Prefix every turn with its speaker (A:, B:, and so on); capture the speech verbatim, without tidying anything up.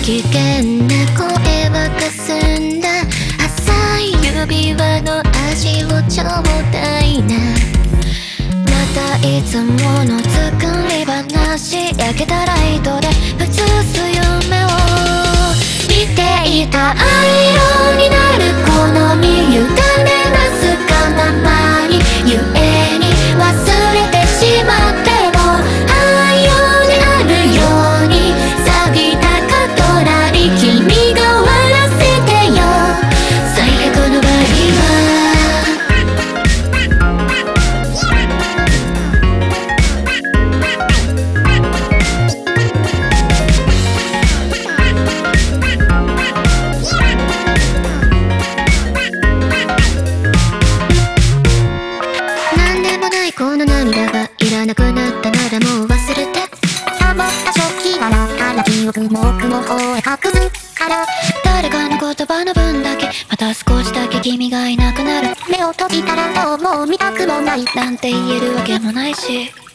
A: 機嫌な声はかすんだ浅い指輪の味をちょうだいな。またいつもの作り話、焼けたライトで映す夢を見ていた。藍色になるこの身委ねますがままに故に忘れてしまっても愛用であるように錆びたカトラリ君が終わらせてよ。最悪の場合はこの涙がいらなくなったならもう忘れて。溜まった食器洗ったら記憶も奥の方へ隠すから。誰かの言葉の分だけまた少しだけ君がいなくなる。目を閉じたらどうも見たくもないなんて言えるわけもないし。